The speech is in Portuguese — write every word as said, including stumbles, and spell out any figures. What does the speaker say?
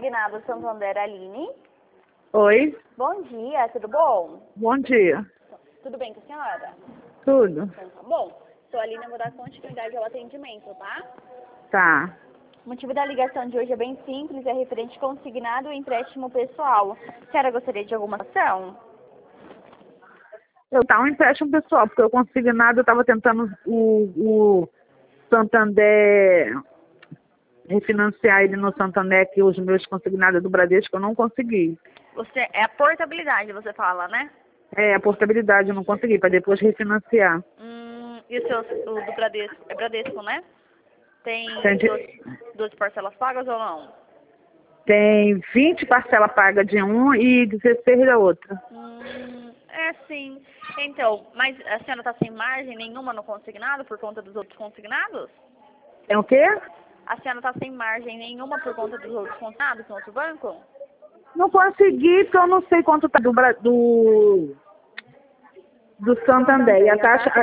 Consignado Santander, Aline. Oi, Bom dia, tudo bom? bom dia. Tudo bem com a senhora? Tudo? Então tá bom. Sou a Aline, eu vou dar continuidade ao atendimento, tá? Tá. O motivo da ligação de hoje é bem simples, é referente consignado e empréstimo pessoal. A senhora gostaria de alguma ação? Eu tava um empréstimo pessoal, porque eu consignado, eu estava tentando o, o Santander refinanciar ele no Santander, que os meus consignados do Bradesco eu não consegui. Você, é a portabilidade, você fala, né? É, a portabilidade eu não consegui, para depois refinanciar. Hum, e o seu o do Bradesco? É Bradesco, né? Tem Entendi. doze parcelas pagas ou não? Tem vinte parcelas pagas de um e dezesseis da outra. Hum, é sim. Então, mas a senhora está sem margem nenhuma no consignado por conta dos outros consignados? É o quê? A senhora está sem margem nenhuma por conta dos outros consignados no outro banco? Não consegui, porque eu não sei quanto tá do, Bra- do, do Santander. E a taxa,